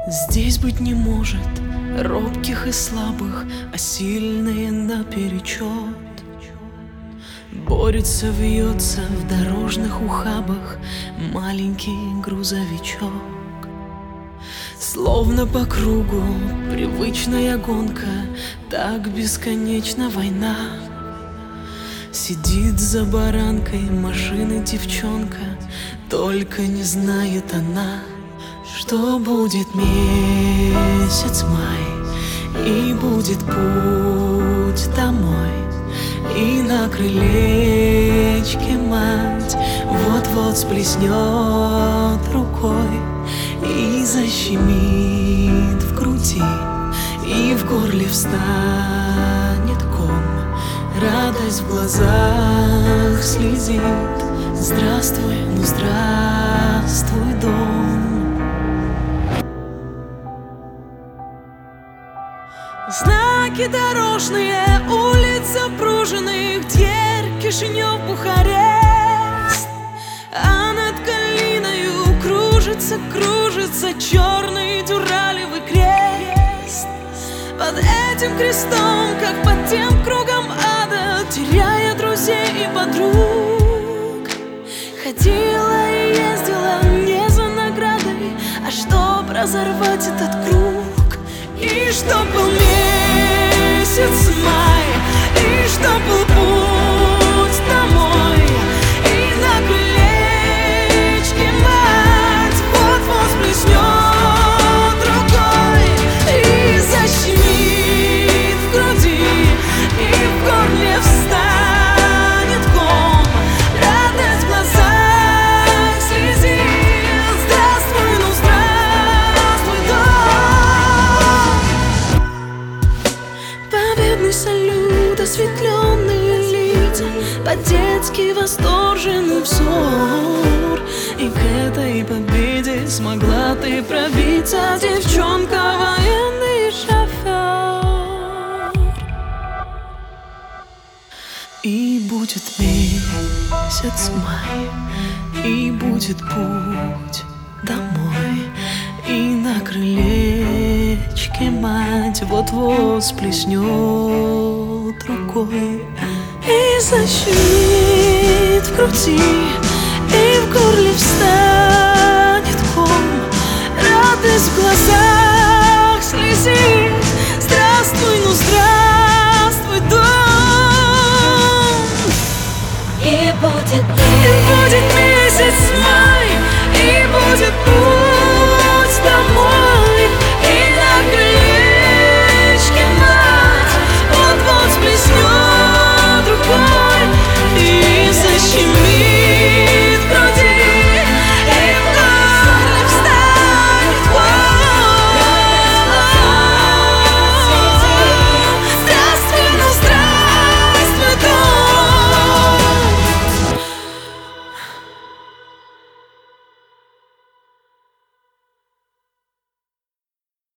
Здесь быть не может робких и слабых, а сильные наперечет. Борется, вьется в дорожных ухабах маленький грузовичок. Словно по кругу привычная гонка, так бесконечна война. Сидит за баранкой машины девчонка, только не знает она, что будет месяц май, и будет путь домой, и на крылечке мать вот-вот сплеснет рукой и защемит в груди, и в горле встанет ком, радость в глазах слезит. Здравствуй, ну здравствуй, дом. Знаки дорожные, улиц запруженных, дверь Кишинев, Бухарест. А над Калиною кружится, кружится черный дюралевый крест. Под этим крестом, как под тем кругом ада, теряя друзей и подруг, ходила и ездила не за наградой, а чтоб разорвать этот круг. И чтоб был месяц май, и чтоб был путь домой, и на крылечке мать вот-вот сплеснет рукой и защемит в груди, и в горле встанет ком, радость в глазах слезит. Здравствуй, ну здравствуй, дом. Победный салют, осветленные лица, по-детски восторженный взор. И к этой победе смогла ты пробиться, девчонка, военный шофер. И будет месяц май, и будет путь домой, и на крылечке мать вот-вот сплеснет рукой и защемит в груди, и в горле встанет ком, радость в глазах слезит. Здравствуй, ну здравствуй, дом. И будет Месяц май.